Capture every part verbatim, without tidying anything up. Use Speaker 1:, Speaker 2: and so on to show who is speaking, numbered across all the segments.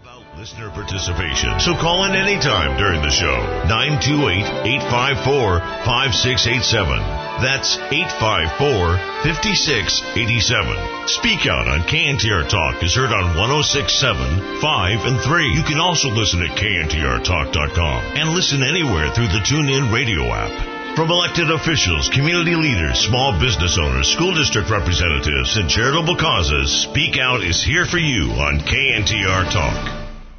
Speaker 1: Listener participation. So call in anytime during the show. nine two eight, eight five four, five six eight seven. That's eight five four, five six eight seven. Speak Out on K N T R Talk is heard on one oh six point seven, five, and three. You can also listen at K N T R talk dot com and listen anywhere through the TuneIn radio app. From elected officials, community leaders, small business owners, school district representatives, and charitable causes, Speak Out is here for you on K N T R Talk.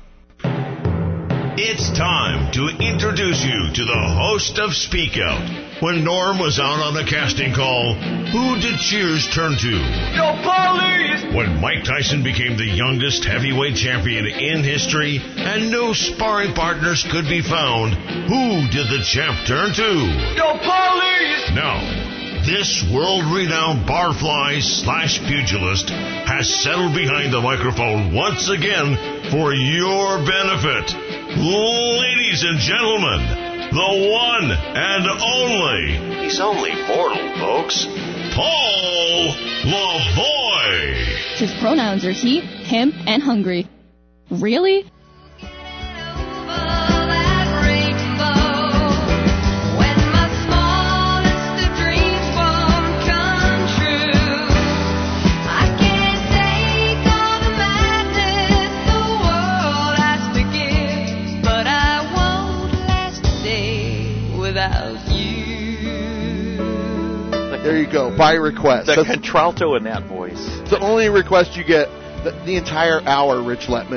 Speaker 1: It's time to introduce you to the host of Speak Out. When Norm was out on the casting call, who did Cheers turn to?
Speaker 2: Yo, police!
Speaker 1: When Mike Tyson became the youngest heavyweight champion in history and no sparring partners could be found, who did the champ turn to?
Speaker 2: Yo, police!
Speaker 1: Now, this world-renowned barfly slash pugilist has settled behind the microphone once again for your benefit. Ladies and gentlemen, the one and only,
Speaker 3: he's only mortal, folks,
Speaker 1: Paul Lavoie.
Speaker 4: His pronouns are he, him, and hungry. Really?
Speaker 5: There you go, by request.
Speaker 6: The
Speaker 5: That's
Speaker 6: contralto in that voice.
Speaker 5: the only request you get the, the entire hour, Rich Letman.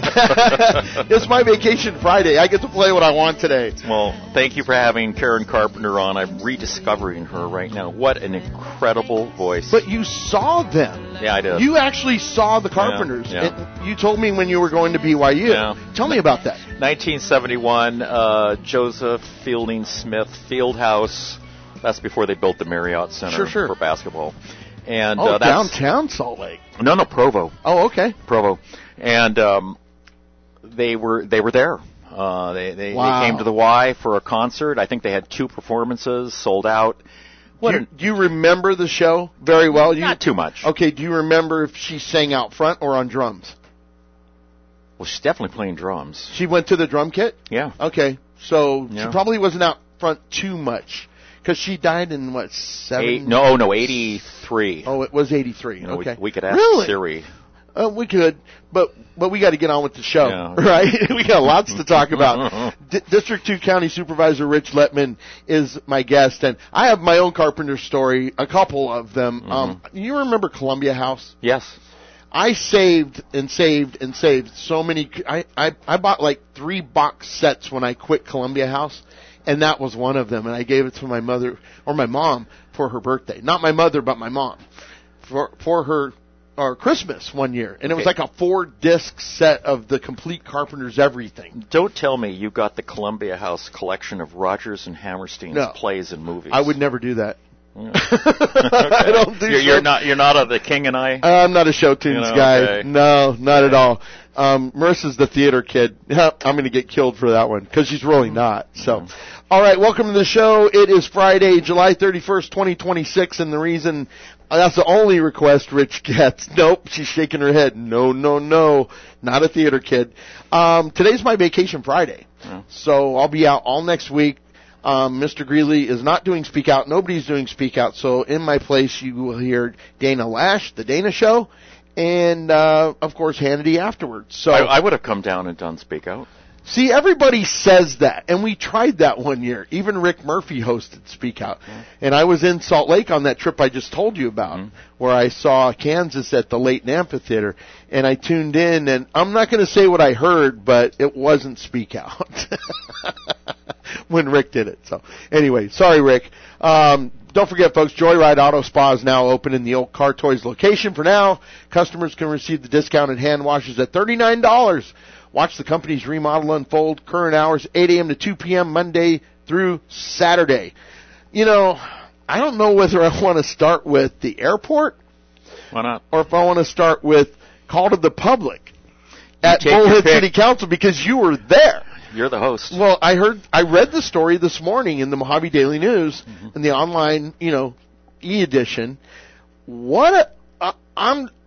Speaker 5: It's my vacation Friday. I get to play what I want today.
Speaker 6: Well, thank you for having Karen Carpenter on. I'm rediscovering her right now. What an incredible voice.
Speaker 5: But you saw them.
Speaker 6: Yeah, I did.
Speaker 5: You actually saw the Carpenters.
Speaker 6: Yeah, yeah.
Speaker 5: And you told me when you were going to B Y U.
Speaker 6: Yeah.
Speaker 5: Tell me about that.
Speaker 6: nineteen seventy-one, uh, Joseph Fielding Smith Fieldhouse. That's before they built the Marriott Center
Speaker 5: Sure, sure.
Speaker 6: for basketball. And
Speaker 5: Oh,
Speaker 6: uh, that's,
Speaker 5: downtown Salt Lake.
Speaker 6: No, no, Provo.
Speaker 5: Oh, okay.
Speaker 6: Provo. And um, they were they were there. Uh, they they,
Speaker 5: Wow.
Speaker 6: they came to the Y for a concert. I think they had two performances, sold out. What
Speaker 5: Do you, do you remember the show very well? You,
Speaker 6: Not too much.
Speaker 5: Okay, do you remember if she sang out front or on drums?
Speaker 6: Well, she's definitely playing drums.
Speaker 5: She went to the drum kit?
Speaker 6: Yeah.
Speaker 5: Okay, so
Speaker 6: Yeah.
Speaker 5: she probably wasn't out front too much. Because she died in, what, seven?
Speaker 6: Eight, no, no, eighty-three.
Speaker 5: Oh, it was eighty-three.
Speaker 6: You know,
Speaker 5: okay.
Speaker 6: we, we could ask
Speaker 5: really?
Speaker 6: Siri.
Speaker 5: Uh, we could, but but we got to get on with the show,
Speaker 6: Yeah.
Speaker 5: right? We got lots to talk about. D- District two County Supervisor Rich Letman is my guest, and I have my own carpenter story, a couple of them.
Speaker 6: Mm-hmm.
Speaker 5: Um, you remember Columbia House?
Speaker 6: Yes.
Speaker 5: I saved and saved and saved so many. I, I, I bought like three box sets when I quit Columbia House, and that was one of them. And I gave it to my mother or my mom for her birthday. Not my mother, but my mom for for her or Christmas one year. And it was
Speaker 6: Okay.
Speaker 5: like a four disc set of the complete Carpenter's everything.
Speaker 6: Don't tell me you got the Columbia House collection of Rogers and Hammerstein's
Speaker 5: No.
Speaker 6: plays and movies.
Speaker 5: I would never do that.
Speaker 6: Yeah.
Speaker 5: I don't do
Speaker 6: You're,
Speaker 5: show-
Speaker 6: you're not. You're not a the King and I.
Speaker 5: I'm not a show tunes
Speaker 6: You know,
Speaker 5: guy.
Speaker 6: okay.
Speaker 5: No, not at all. Um, Marissa's the theater kid. I'm going to get killed for that one because she's really not. So, all right, welcome to the show. It is Friday, July thirty-first, twenty twenty-six, and the reason uh, that's the only request Rich gets. Nope, she's shaking her head. No, no, no, not a theater kid. Um, today's my vacation Friday,
Speaker 6: Yeah.
Speaker 5: so I'll be out all next week. Um, Mister Greeley is not doing Speak Out. Nobody's doing Speak Out. So in my place, you will hear Dana Lash, The Dana Show, and, uh, of course, Hannity afterwards. So
Speaker 6: I, I would have come down and done Speak Out.
Speaker 5: see, everybody says that, and we tried that one year. Even Rick Murphy hosted Speak Out. And I was in Salt Lake on that trip I just told you about,
Speaker 6: Mm-hmm.
Speaker 5: where I saw Kansas at the Leighton Amphitheater, and I tuned in, and I'm not going to say what I heard, but it wasn't Speak Out when Rick did it. So anyway, sorry, Rick. Um, don't forget, folks, Joyride Auto Spa is now open in the old Car Toys location. For now, customers can receive the discounted hand washes at thirty-nine dollars. Watch the company's remodel unfold. Current hours, eight a.m. to two p.m. Monday through Saturday. You know, I don't know whether I want to start with the airport
Speaker 6: Why not?
Speaker 5: or if I want to start with call to the public at
Speaker 6: take your
Speaker 5: Bullhead
Speaker 6: pick.
Speaker 5: City Council because you were there.
Speaker 6: You're the host.
Speaker 5: Well, I heard, I read the story this morning in the Mojave Daily News,
Speaker 6: Mm-hmm.
Speaker 5: in the online, you know, e-edition. What a, uh, I'm,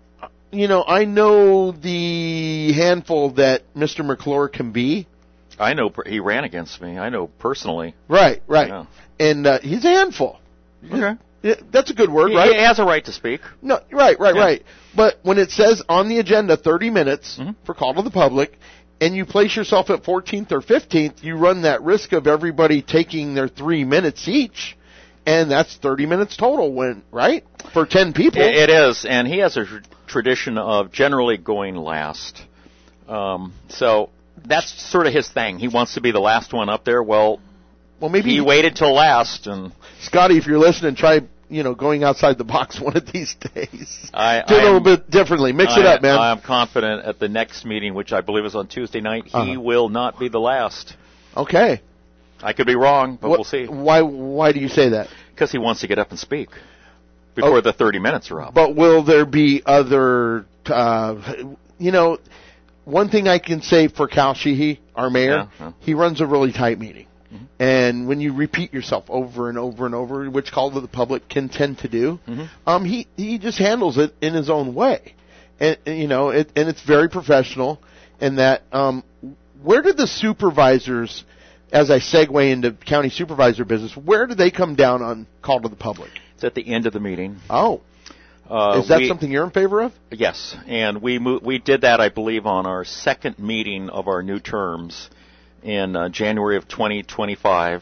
Speaker 5: you know, I know the handful that Mister McClure can be.
Speaker 6: I know per- he ran against me. I know personally.
Speaker 5: Right, right.
Speaker 6: Yeah.
Speaker 5: And uh, he's a handful.
Speaker 6: Okay.
Speaker 5: Yeah, that's a good word,
Speaker 6: He,
Speaker 5: right?
Speaker 6: he has a right to speak.
Speaker 5: No, right, right,
Speaker 6: Yeah.
Speaker 5: right. But when it says on the agenda thirty minutes
Speaker 6: Mm-hmm.
Speaker 5: for call to the public, and you place yourself at fourteenth or fifteenth, you run that risk of everybody taking their three minutes each, and that's thirty minutes total, when right? For ten people.
Speaker 6: It, it is, and he has a tr- tradition of generally going last. Um, so that's sort of his thing. He wants to be the last one up there. Well,
Speaker 5: well, maybe
Speaker 6: he waited till last, and
Speaker 5: Scotty, if you're listening, try you know going outside the box one of these days.
Speaker 6: I,
Speaker 5: Do it a
Speaker 6: I
Speaker 5: little
Speaker 6: am,
Speaker 5: bit differently. Mix
Speaker 6: I,
Speaker 5: it up, man.
Speaker 6: I'm confident at the next meeting, which I believe is on Tuesday night, he
Speaker 5: Uh-huh.
Speaker 6: will not be the last.
Speaker 5: Okay.
Speaker 6: I could be wrong, but
Speaker 5: What-
Speaker 6: we'll see.
Speaker 5: Why? Why do you say that?
Speaker 6: Because he wants to get up and speak before
Speaker 5: Oh.
Speaker 6: the thirty minutes are up.
Speaker 5: But will there be other, uh, you know, one thing I can say for Cal Sheehy, our mayor,
Speaker 6: Yeah, yeah.
Speaker 5: he runs a really tight meeting.
Speaker 6: Mm-hmm.
Speaker 5: And when you repeat yourself over and over and over, which call to the public can tend to do,
Speaker 6: Mhm.
Speaker 5: um, he, he just handles it in his own way. And, and, you know, it, and it's very professional in that, um, where did the supervisors, as I segue into county supervisor business, where do they come down on call to the public?
Speaker 6: It's at the end of the meeting.
Speaker 5: Oh.
Speaker 6: Uh,
Speaker 5: Is that
Speaker 6: we-
Speaker 5: something you're in favor of?
Speaker 6: Yes, and we mo- we did that, I believe, on our second meeting of our new terms in uh, January of twenty twenty-five.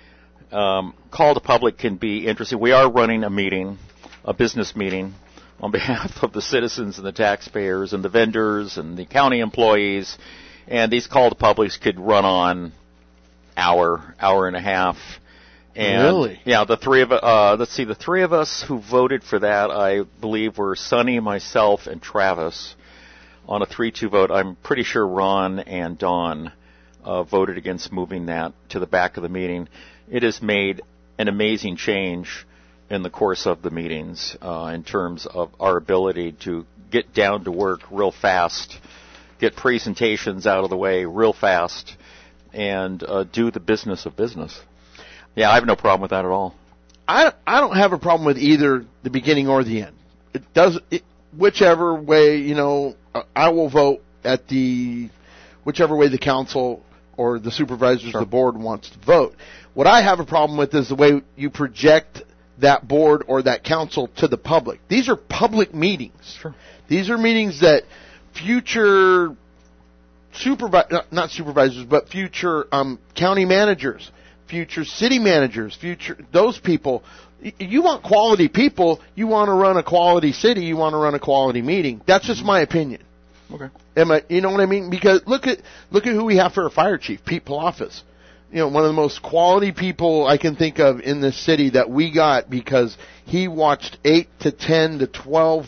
Speaker 6: Um, call to public can be interesting. We are running a meeting, a business meeting, on behalf of the citizens and the taxpayers and the vendors and the county employees, and these call to publics could run on hour, hour and a half. And
Speaker 5: Really?
Speaker 6: Yeah, the three of uh, let's see, the three of us who voted for that, I believe, were Sonny, myself, and Travis. On a three two vote, I'm pretty sure Ron and Don uh, voted against moving that to the back of the meeting. It has made an amazing change in the course of the meetings uh, in terms of our ability to get down to work real fast, get presentations out of the way real fast, and uh, do the business of business. Yeah, I have no problem with that at all.
Speaker 5: I, I don't have a problem with either the beginning or the end. It does it, whichever way, you know, I will vote at the whichever way the council or the supervisors
Speaker 6: Sure.
Speaker 5: of the board wants to vote. What I have a problem with is the way you project that board or that council to the public. These are public meetings.
Speaker 6: Sure.
Speaker 5: These are meetings that future supervi- not supervisors, but future um, county managers, future city managers, future those people. y- You want quality people. You want to run a quality city. You want to run a quality meeting. That's just my opinion.
Speaker 6: Okay.
Speaker 5: Am I? You know what I mean? Because look at look at who we have for a fire chief, Pete Palafis. You know, one of the most quality people I can think of in this city that we got because he watched eight to ten to twelve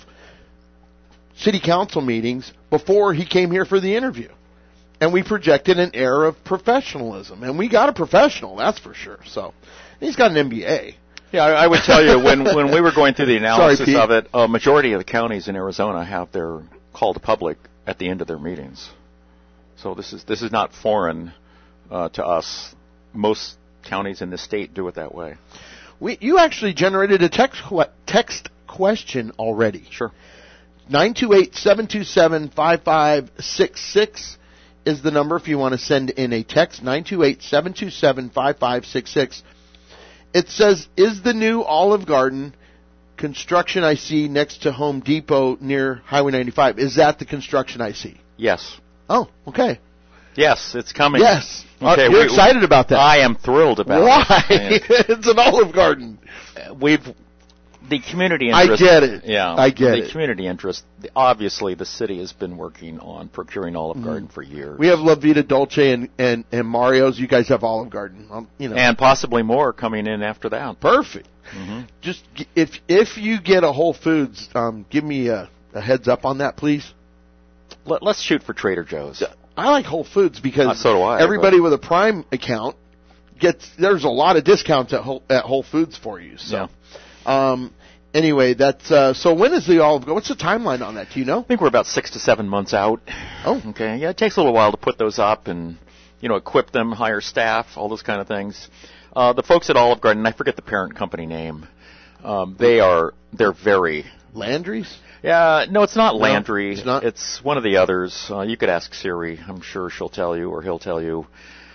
Speaker 5: city council meetings before he came here for the interview. And we projected an air of professionalism. And we got a professional, that's for sure. So, he's got an M B A.
Speaker 6: Yeah, I, I would tell you when when we were going through the analysis
Speaker 5: Sorry, Pete.
Speaker 6: of it, a majority of the counties in Arizona have their call to public at the end of their meetings. So this is this is not foreign uh, to us. Most counties in the state do it that way.
Speaker 5: We, you actually generated a text que- text question already.
Speaker 6: Sure.
Speaker 5: nine two eight, seven two seven, five five six six is the number if you want to send in a text. nine two eight, seven two seven, five five six six. It says, is the new Olive Garden construction I see next to Home Depot near Highway ninety-five, is that the construction I see?
Speaker 6: Yes.
Speaker 5: Oh, okay.
Speaker 6: Yes, it's coming.
Speaker 5: Yes.
Speaker 6: Okay,
Speaker 5: Uh, you're
Speaker 6: we-
Speaker 5: excited about that.
Speaker 6: I am thrilled about
Speaker 5: Why?
Speaker 6: it.
Speaker 5: It's an Olive Garden.
Speaker 6: And We've the community
Speaker 5: I
Speaker 6: interest.
Speaker 5: get it.
Speaker 6: Yeah,
Speaker 5: I get
Speaker 6: the
Speaker 5: it.
Speaker 6: community interest. Obviously, the city has been working on procuring Olive Garden for years.
Speaker 5: We have La Vida Dolce and, and, and Mario's. You guys have Olive Garden. Um, you know.
Speaker 6: and possibly more coming in after that.
Speaker 5: Perfect.
Speaker 6: hmm
Speaker 5: Just g- if if you get a Whole Foods, um, give me a, a heads up on that, please.
Speaker 6: Let, let's shoot for Trader Joe's.
Speaker 5: I like Whole Foods because
Speaker 6: Uh, so do I,
Speaker 5: everybody with a Prime account gets. There's a lot of discounts at Whole, at Whole Foods for you. So, um, anyway, that's uh, so. When is the Olive Garden? What's the timeline on that? Do you know?
Speaker 6: I think we're about six to seven months out.
Speaker 5: Oh,
Speaker 6: Okay, yeah, it takes a little while to put those up and, you know, equip them, hire staff, all those kind of things. Uh, the folks at Olive Garden, I forget the parent company name, um, they are, they're very,
Speaker 5: Landry's?
Speaker 6: Yeah, no, it's not
Speaker 5: No,
Speaker 6: Landry.
Speaker 5: it's not?
Speaker 6: It's one of the others. Uh, you could ask Siri. I'm sure she'll tell you, or he'll tell you.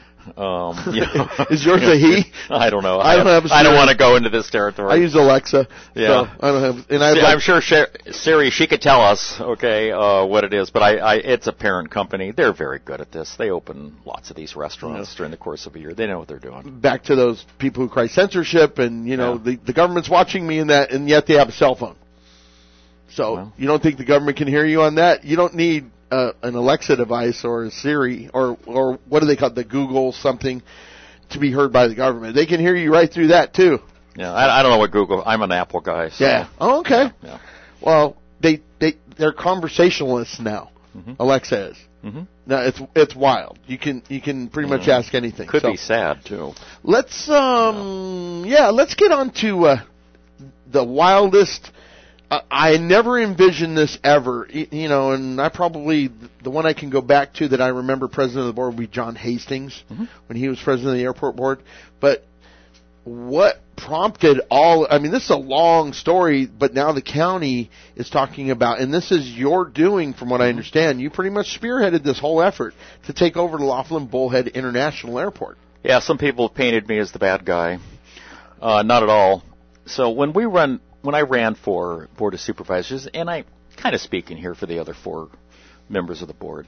Speaker 6: Um, you know,
Speaker 5: Is yours a he?
Speaker 6: I don't know.
Speaker 5: I don't have a
Speaker 6: I don't
Speaker 5: Siri.
Speaker 6: want to go into this territory.
Speaker 5: I use Alexa.
Speaker 6: Yeah.
Speaker 5: So I don't have. And I
Speaker 6: See,
Speaker 5: like,
Speaker 6: I'm sure Sher- Siri, she could tell us, okay, uh, what it is. But I, I, it's a parent company. They're very good at this. They open lots of these restaurants
Speaker 5: Yeah.
Speaker 6: during the course of a year. They know what they're doing.
Speaker 5: back to those people who cry censorship, and you know
Speaker 6: Yeah.
Speaker 5: the the government's watching me in that, and yet they have a cell phone. So
Speaker 6: Well.
Speaker 5: you don't think the government can hear you on that? You don't need uh, an Alexa device or a Siri or or what do they call it, the Google something, to be heard by the government. They can hear you right through that too.
Speaker 6: Yeah, I, I don't know what Google. I'm an Apple guy. So.
Speaker 5: Yeah. Oh, okay.
Speaker 6: Yeah.
Speaker 5: Well, they they they're conversationalists now.
Speaker 6: Mhm.
Speaker 5: Alexa is.
Speaker 6: Mm-hmm.
Speaker 5: Now it's it's wild. You can you can pretty much ask anything.
Speaker 6: Could
Speaker 5: So
Speaker 6: be sad too.
Speaker 5: let's um yeah, let's get on to uh, the wildest. Uh, I never envisioned this ever, y- you know, and I probably the one I can go back to that I remember president of the board would be John Hastings
Speaker 6: Mm-hmm.
Speaker 5: when he was president of the airport board. But what prompted all, I mean, this is a long story, but now the county is talking about, and this is your doing from what I understand, you pretty much spearheaded this whole effort to take over the Laughlin Bullhead International Airport.
Speaker 6: Yeah, some people have painted me as the bad guy. Uh, not at all. So when we run, when I ran for Board of Supervisors, and I kind of speaking here for the other four members of the board,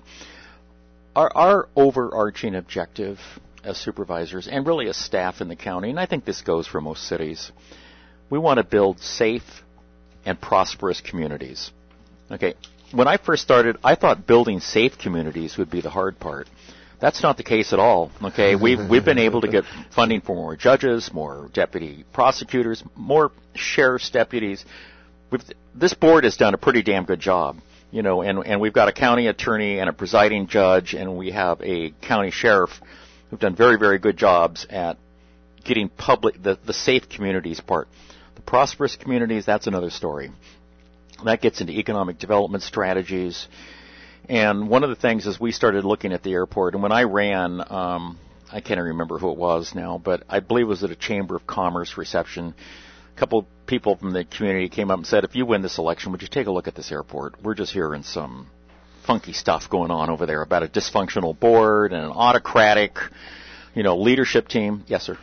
Speaker 6: our, our overarching objective as supervisors and really as staff in the county, and I think this goes for most cities, we want to build safe and prosperous communities. Okay, when I first started, I thought building safe communities would be the hard part. That's not the case at all. Okay, we've we've been able to get funding for more judges, more deputy prosecutors, more sheriff's deputies. We've, this board has done a pretty damn good job, you know, and and we've got a county attorney and a presiding judge, and we have a county sheriff who've done very very good jobs at getting public the the safe communities part. The prosperous communities, that's another story. That gets into economic development strategies. And one of the things is we started looking at the airport, and when I ran, um, I can't remember who it was now, but I believe it was at a Chamber of Commerce reception. A couple people from the community came up and said, if you win this election, would you take a look at this airport? We're just hearing some funky stuff going on over there about a dysfunctional board and an autocratic, you know, leadership team. Yes, sir.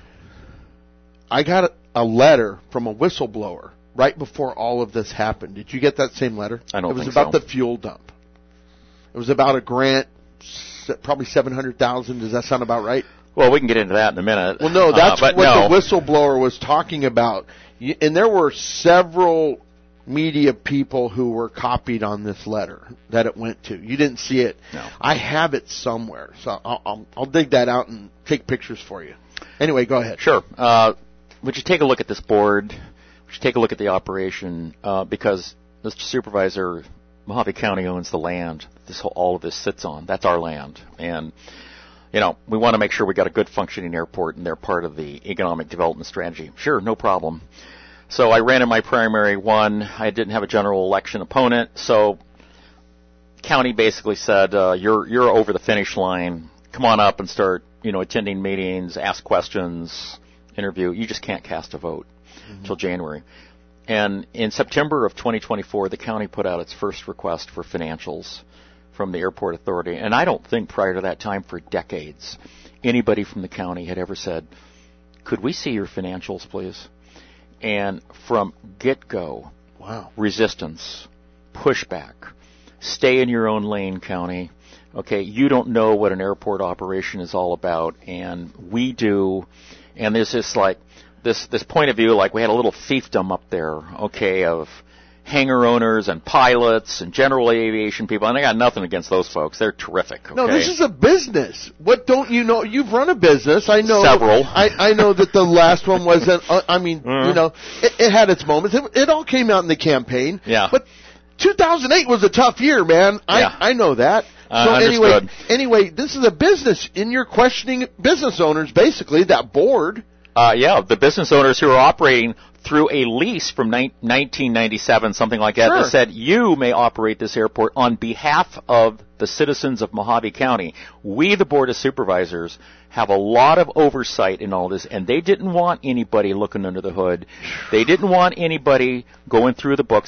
Speaker 5: I got a, a letter from a whistleblower right before all of this happened. Did you get that same letter?
Speaker 6: I don't
Speaker 5: It was
Speaker 6: think
Speaker 5: about
Speaker 6: so.
Speaker 5: the fuel dump. It was about a grant, se- probably seven hundred thousand dollars. Does that sound about right?
Speaker 6: Well, we can get into that in a minute.
Speaker 5: Well, no, that's
Speaker 6: uh, but
Speaker 5: what
Speaker 6: no.
Speaker 5: the whistleblower was talking about. Y- And there were several media people who were copied on this letter that it went to. You didn't see it.
Speaker 6: No.
Speaker 5: I have it somewhere, so I'll, I'll, I'll dig that out and take pictures for you. Anyway, go ahead.
Speaker 6: Sure. Uh, would you take a look at this board? Would you take a look at the operation? Uh, because Mister Supervisor, Mojave County owns the land this whole, all of this sits on. That's our land. And, you know, we want to make sure we got a good functioning airport, and they're part of the economic development strategy. Sure, no problem. So I ran in my primary one. I didn't have a general election opponent, so county basically said, uh, you're you're over the finish line. Come on up and start, you know, attending meetings, ask questions, interview. You just can't cast a vote until mm-hmm. January. And in September of twenty twenty-four, the county put out its first request for financials from the airport authority. And I don't think prior to that time for decades anybody from the county had ever said, could we see your financials, please? And from get-go,
Speaker 5: wow,
Speaker 6: resistance, pushback, stay in your own lane, county. Okay, you don't know what an airport operation is all about, and we do. And there's this like this this point of view, like we had a little fiefdom up there, okay, of hangar owners and pilots and general aviation people. And I got nothing against those folks; they're terrific. Okay?
Speaker 5: No, this is a business. What don't you know? You've run a business. I know
Speaker 6: several.
Speaker 5: I, I know that the last one wasn't. Uh, I mean,
Speaker 6: Mm.
Speaker 5: you know, it, it had its moments. It, it all came out in the campaign.
Speaker 6: Yeah.
Speaker 5: But two thousand eight was a tough year, man. I
Speaker 6: Yeah.
Speaker 5: I know that.
Speaker 6: Uh,
Speaker 5: so anyway,
Speaker 6: understood.
Speaker 5: anyway, this is a business, and you're questioning business owners, basically that board.
Speaker 6: Uh, yeah, the business owners who are operating through a lease from ni- nineteen ninety-seven, something like that,
Speaker 5: Sure.
Speaker 6: that said, you may operate this airport on behalf of the citizens of Mojave County. We, the Board of Supervisors, have a lot of oversight in all this, and they didn't want anybody looking under the hood. They didn't want anybody going through the books.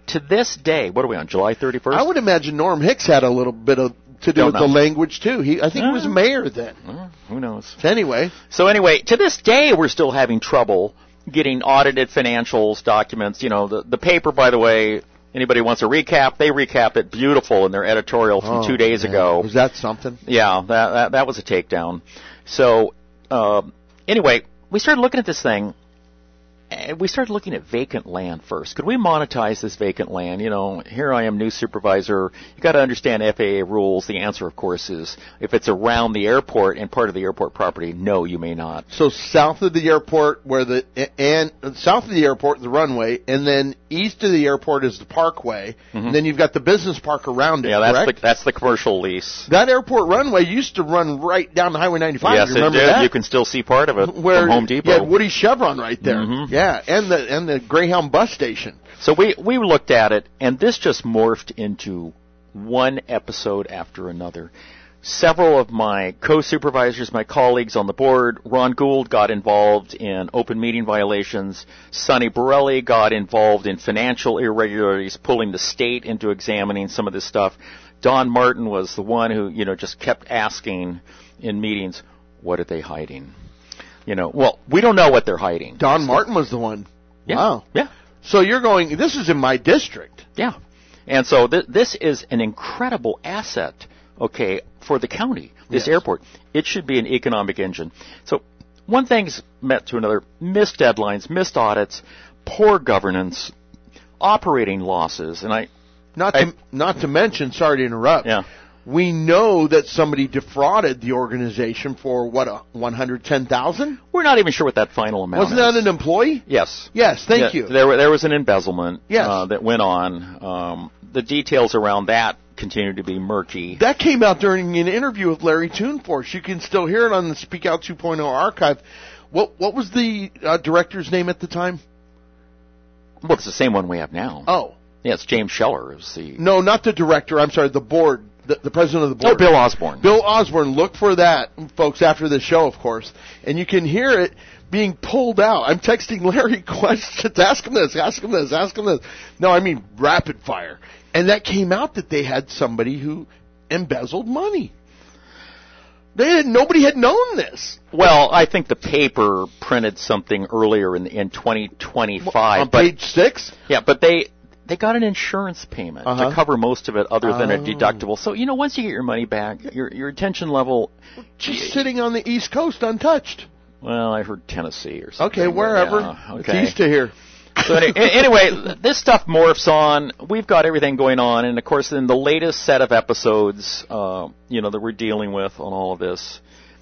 Speaker 6: to this day, what are we on, July thirty-first?
Speaker 5: I would imagine Norm Hicks had a little bit of to do
Speaker 6: Don't
Speaker 5: with
Speaker 6: know.
Speaker 5: the language too. He, I think
Speaker 6: Uh,
Speaker 5: he was mayor then.
Speaker 6: Uh, who knows?
Speaker 5: Anyway,
Speaker 6: So anyway, to this day, we're still having trouble getting audited financials, documents. You know, the, the paper, by the way, anybody wants a recap, they recap it beautiful in their editorial from
Speaker 5: oh,
Speaker 6: two days
Speaker 5: man.
Speaker 6: ago.
Speaker 5: Was that something?
Speaker 6: Yeah, that, that, that was a takedown. So uh, anyway, we started looking at this thing. And we started looking at vacant land first. Could we monetize this vacant land? You know, here I am, new supervisor. You got to understand F A A rules. The answer, of course, is if it's around the airport and part of the airport property, no, you may not.
Speaker 5: So south of the airport, where the and south of the airport, the runway, and then east of the airport is the parkway.
Speaker 6: Mhm.
Speaker 5: And then you've got the business park around it.
Speaker 6: Yeah, that's
Speaker 5: correct?
Speaker 6: the that's the commercial lease.
Speaker 5: That airport runway used to run right down the Highway ninety-five.
Speaker 6: Yes,
Speaker 5: you
Speaker 6: it
Speaker 5: remember
Speaker 6: did.
Speaker 5: that?
Speaker 6: You can still see part of it
Speaker 5: Where
Speaker 6: from Home Depot.
Speaker 5: you had Woody Chevron right there.
Speaker 6: Mhm.
Speaker 5: Yeah, and the and the Greyhound bus station.
Speaker 6: So we, we looked at it, and this just morphed into one episode after another. Several of my co-supervisors, my colleagues on the board, Ron Gould got involved in open meeting violations. Sonny Borelli got involved in financial irregularities, pulling the state into examining some of this stuff. Don Martin was the one who, you know, just kept asking in meetings, what are they hiding? You know, well, we don't know what they're hiding.
Speaker 5: Don Martin was the one.
Speaker 6: Yeah.
Speaker 5: Wow.
Speaker 6: Yeah.
Speaker 5: So you're going, this is in my district.
Speaker 6: Yeah. And so th- this is an incredible asset, okay, for the county, this
Speaker 5: Yes.
Speaker 6: airport. It should be an economic engine. So one thing's met to another. Missed deadlines, missed audits, poor governance, operating losses. And I,
Speaker 5: Not
Speaker 6: I-
Speaker 5: to, not to mention, sorry to interrupt.
Speaker 6: yeah.
Speaker 5: We know that somebody defrauded the organization for what, a one hundred ten thousand?
Speaker 6: We're not even sure what that final amount
Speaker 5: Wasn't
Speaker 6: is.
Speaker 5: that an employee?
Speaker 6: Yes.
Speaker 5: Yes, thank
Speaker 6: Yeah,
Speaker 5: you.
Speaker 6: There, were- there was an embezzlement
Speaker 5: Yes.
Speaker 6: uh, that went on. Um, the details around that continue to be murky.
Speaker 5: That came out during an interview with Larry Toonforce. You can still hear it on the Speak Out two point oh archive. What what was the uh, director's name at the time?
Speaker 6: Well, it's the same one we have now.
Speaker 5: Oh,
Speaker 6: Yeah, it's James Scheller. Is the
Speaker 5: no, not the director. I'm sorry, the board, the, the president of the board.
Speaker 6: Oh, Bill Osborne.
Speaker 5: Bill Osborne. Look for that, folks, after the show, of course. And you can hear it being pulled out. I'm texting Larry questions. Ask him this, ask him this, ask him this. No, I mean rapid fire. And that came out that they had somebody who embezzled money. They had, nobody had known this.
Speaker 6: Well, I think the paper printed something earlier in in twenty twenty-five.
Speaker 5: On
Speaker 6: but,
Speaker 5: page six?
Speaker 6: Yeah, but they they got an insurance payment
Speaker 5: Uh-huh.
Speaker 6: to cover most of it, other than a
Speaker 5: Oh.
Speaker 6: deductible. So you know, once you get your money back, your your attention level.
Speaker 5: Just sitting on the East Coast untouched.
Speaker 6: Well, I heard Tennessee or something.
Speaker 5: Okay, wherever.
Speaker 6: Yeah,
Speaker 5: It's
Speaker 6: okay.
Speaker 5: east to here.
Speaker 6: So any, anyway, this stuff morphs on. We've got everything going on, and of course, in the latest set of episodes, uh, you know, that we're dealing with on all of this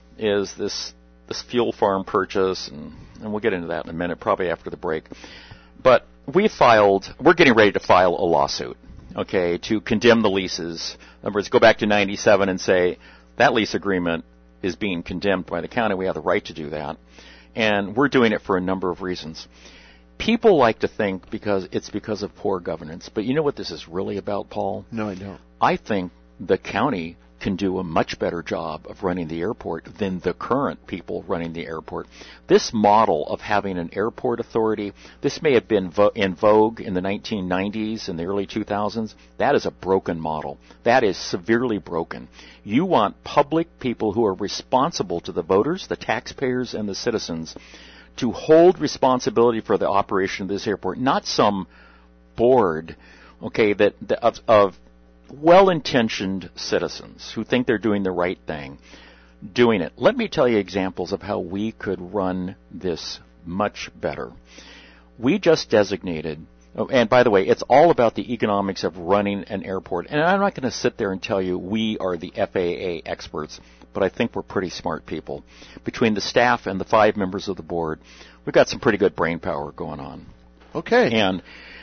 Speaker 6: is this this fuel farm purchase, and, and we'll get into that in a minute, probably after the break. But we filed. We're getting ready to file a lawsuit, okay, to condemn the leases. In other words, go back to ninety-seven and say that lease agreement is being condemned by the county. We have the right to do that, and we're doing it for a number of reasons. People like to think because it's because of poor governance. But you know what this is really about, Paul?
Speaker 5: No, I don't.
Speaker 6: I think the county can do a much better job of running the airport than the current people running the airport. This model of having an airport authority, this may have been vo- in vogue in the nineteen nineties and the early two thousands. That is a broken model. That is severely broken. You want public people who are responsible to the voters, the taxpayers, and the citizens to hold responsibility for the operation of this airport, not some board, okay, that, that of, of well-intentioned citizens who think they're doing the right thing, doing it. Let me tell you examples of how we could run this much better. We just designated, oh, and by the way, it's all about the economics of running an airport. And I'm not going to sit there and tell you we are the F A A experts, but I think we're pretty smart people. Between the staff and the five members of the board, we've got some pretty good brain power going on.
Speaker 5: Okay.
Speaker 6: And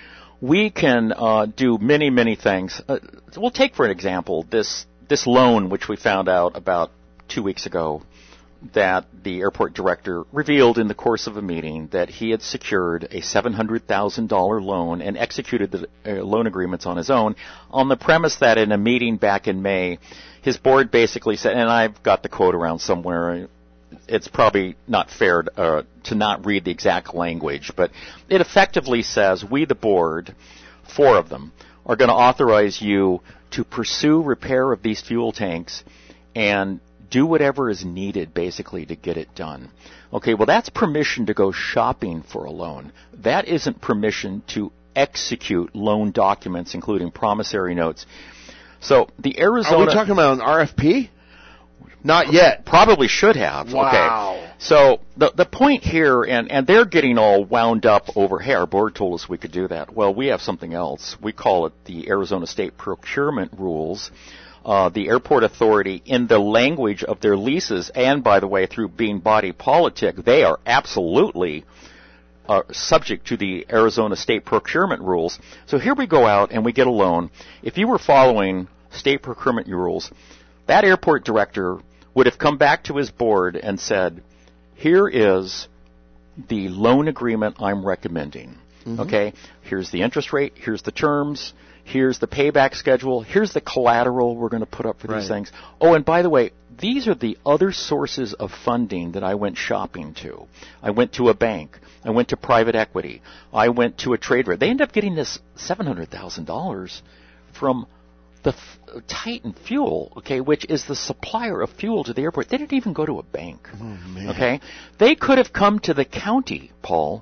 Speaker 6: we can uh, do many, many things. Uh, we'll take, for an example, this this loan, which we found out about two weeks ago, that the airport director revealed in the course of a meeting that he had secured a seven hundred thousand dollars loan and executed the uh, loan agreements on his own on the premise that in a meeting back in May, his board basically said, and I've got the quote around somewhere, it's probably not fair to, uh, to not read the exact language, but it effectively says, we, the board, four of them, are going to authorize you to pursue repair of these fuel tanks and do whatever is needed, basically, to get it done. Okay, well, that's permission to go shopping for a loan. That isn't permission to execute loan documents, including promissory notes. So the Arizona...
Speaker 5: Are we talking about an R F P? Not yet.
Speaker 6: Probably should have.
Speaker 5: Wow.
Speaker 6: Okay. So the the point here, and, and they're getting all wound up over, hey, our board told us we could do that. Well, we have something else. We call it the Arizona State Procurement Rules. Uh, the airport authority, in the language of their leases, and by the way, through being body politic, they are absolutely uh, subject to the Arizona State Procurement Rules. So here we go out and we get a loan. If you were following state procurement rules, that airport director would have come back to his board and said, here is the loan agreement I'm recommending. Mm-hmm. Okay, here's the interest rate, here's the terms, here's the payback schedule, here's the collateral we're going to put up for
Speaker 5: right.
Speaker 6: these things. Oh, and by the way, these are the other sources of funding that I went shopping to. I went to a bank. I went to private equity. I went to a trader. They ended up getting this seven hundred thousand dollars from the F- Titan Fuel, okay, which is the supplier of fuel to the airport. They didn't even go to a bank,
Speaker 5: oh, man.
Speaker 6: okay? They could have come to the county, Paul.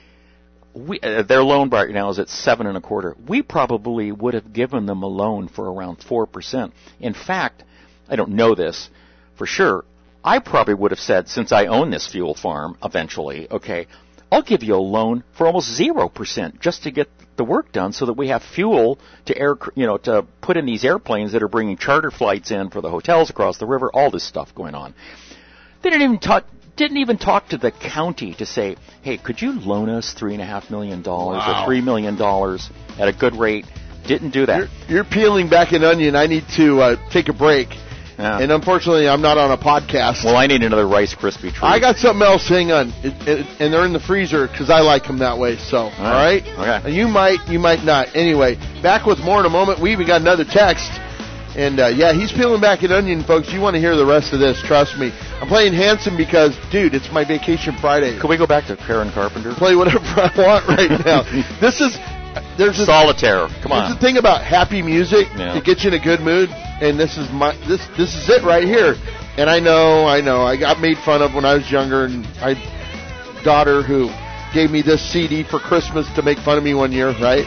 Speaker 6: We, uh, their loan right now is at seven and a quarter. We probably would have given them a loan for around four percent. In fact, I don't know this for sure. I probably would have said, since I own this fuel farm eventually, okay, I'll give you a loan for almost zero percent just to get the work done, so that we have fuel to air, you know, to put in these airplanes that are bringing charter flights in for the hotels across the river. All this stuff going on. They didn't even talk. Didn't even talk to the county to say, hey, could you loan us three and a half million dollars
Speaker 5: wow.
Speaker 6: or three million dollars at a good rate? Didn't do that.
Speaker 5: You're, you're peeling back an onion. I need to uh, take a break.
Speaker 6: Yeah.
Speaker 5: And unfortunately, I'm not on a podcast.
Speaker 6: Well, I need another Rice Krispie treat.
Speaker 5: I got something else. Hang on, it, it, and they're in the freezer because I like them that way. So, all right.
Speaker 6: All right.
Speaker 5: Okay. And you might, you might not. Anyway, back with more in a moment. We even got another text, and uh, yeah, he's peeling back an onion, folks. You want to hear the rest of this? Trust me. I'm playing Hanson because, dude, it's my vacation Friday.
Speaker 6: Could we go back to Karen Carpenter?
Speaker 5: Play whatever I want right now. This is. There's a,
Speaker 6: Solitaire. Come on.
Speaker 5: There's the thing about happy music
Speaker 6: yeah.
Speaker 5: to get you in a good mood, and this is my this this is it right here. And I know, I know, I got made fun of when I was younger, and my daughter who gave me this C D for Christmas to make fun of me one year, right?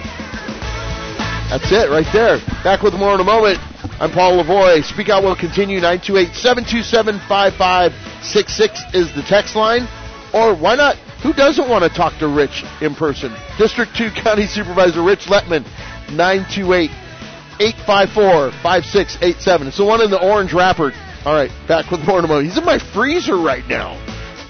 Speaker 5: That's it right there. Back with more in a moment. I'm Paul Lavoie. Speak Out will continue. nine two eight, seven two seven, five five six six is the text line. Or why not? Who doesn't want to talk to Rich in person? District two County Supervisor Rich Letman, nine two eight, eight five four, five six eight seven. It's the one in the orange wrapper. All right, back with more in a moment. He's in my freezer right now.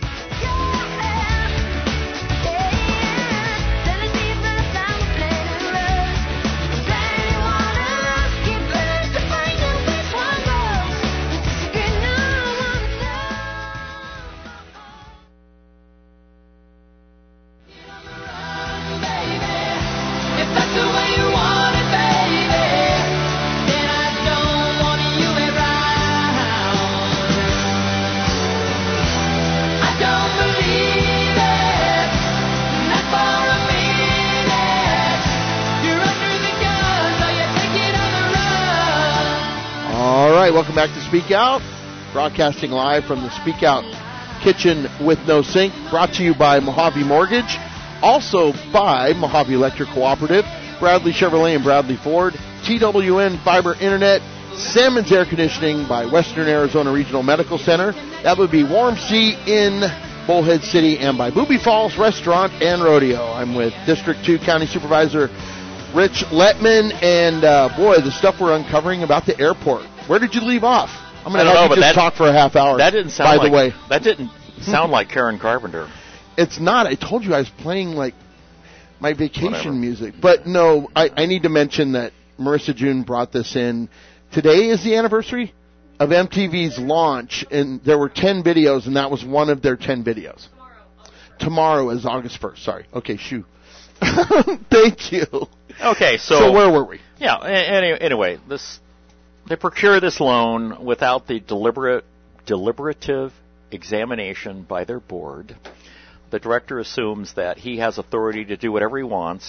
Speaker 5: Welcome back to Speak Out, broadcasting live from the Speak Out Kitchen with No Sink, brought to you by Mojave Mortgage, also by Mojave Electric Cooperative, Bradley Chevrolet and Bradley Ford, T W N Fiber Internet, Salmon's Air Conditioning by Western Arizona Regional Medical Center, that would be Warm Sea in Bullhead City, and by Booby Falls Restaurant and Rodeo. I'm with District two County Supervisor Rich Letman, and uh, boy, the stuff we're uncovering about the airport. Where did you leave off? I'm going to have you just that, talk for a half hour.
Speaker 6: That didn't sound
Speaker 5: by
Speaker 6: like,
Speaker 5: the way.
Speaker 6: That didn't sound like Karen Carpenter.
Speaker 5: It's not. I told you I was playing like my vacation
Speaker 6: Whatever.
Speaker 5: music. But no, I, I need to mention that Marissa June brought this in. Today is the anniversary of M T V's launch, and there were ten videos, and that was one of their ten videos. Tomorrow, Tomorrow is August first. Sorry. Okay, shoo. Thank you.
Speaker 6: Okay, so...
Speaker 5: So where were we?
Speaker 6: Yeah, any, anyway, this... They procure this loan without the deliberate, deliberative examination by their board. The director assumes that he has authority to do whatever he wants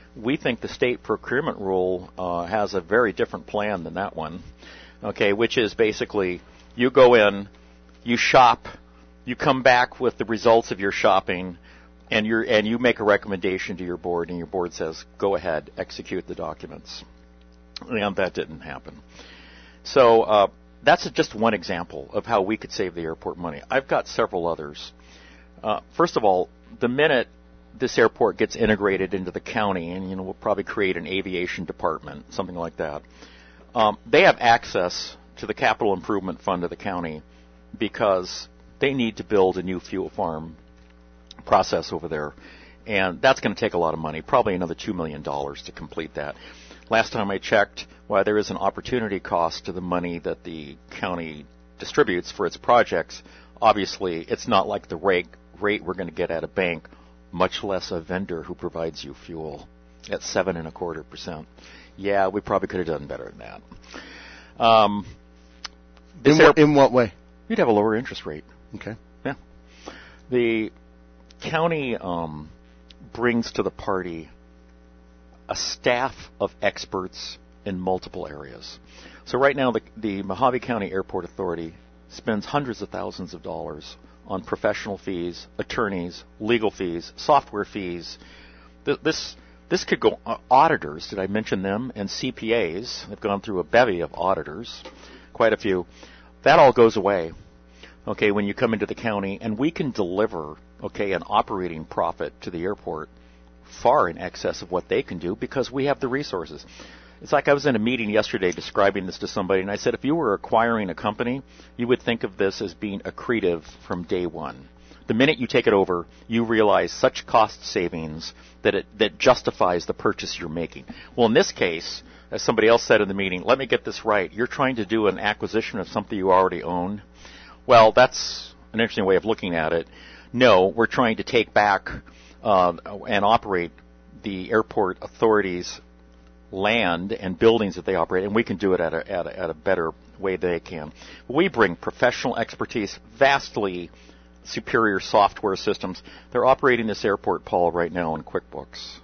Speaker 6: We think the state procurement rule uh, has a very different plan than that one, okay, which is basically you go in, you shop, you come back with the results of your shopping, and you and you make a recommendation to your board, and your board says, go ahead, execute the documents. And that didn't happen. So uh, that's just one example of how we could save the airport money. I've got several others. Uh, first of all, the minute this airport gets integrated into the county, and you know we'll probably create an aviation department, something like that, um, they have access to the capital improvement fund of the county because they need to build a new fuel farm process over there, and that's going to take a lot of money, probably another two million dollars to complete that. Last time I checked, while there is an opportunity cost to the money that the county distributes for its projects, obviously it's not like the rate, rate we're going to get at a bank, much less a vendor who provides you fuel at seven and a quarter percent. Yeah, we probably could have done better than that. Um,
Speaker 5: in, what, in what way?
Speaker 6: You'd have a lower interest rate.
Speaker 5: Okay.
Speaker 6: Yeah. The county um, brings to the party a staff of experts in multiple areas. So right now, the, the Mojave County Airport Authority spends hundreds of thousands of dollars on professional fees, attorneys, legal fees, software fees. Th- this this could go uh, auditors. Did I mention them? And C P As. They've gone through a bevy of auditors, quite a few. That all goes away. Okay, when you come into the county, and we can deliver okay an operating profit to the airport far in excess of what they can do because we have the resources. It's like I was in a meeting yesterday describing this to somebody, and I said if you were acquiring a company, you would think of this as being accretive from day one. The minute you take it over, you realize such cost savings that it that justifies the purchase you're making. Well, in this case, as somebody else said in the meeting, let me get this right. You're trying to do an acquisition of something you already own. Well, that's an interesting way of looking at it. No, we're trying to take back Uh, and operate the airport authority's land and buildings that they operate, and we can do it at a, at a, at a better way than they can. We bring professional expertise, vastly superior software systems. They're operating this airport, Paul, right now in QuickBooks.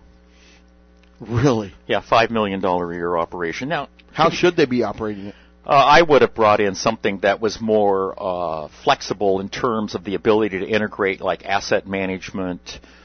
Speaker 5: Really?
Speaker 6: Yeah, five million dollars a year operation. Now,
Speaker 5: how should they be operating it?
Speaker 6: Uh, I would have brought in something that was more uh, flexible in terms of the ability to integrate like asset management,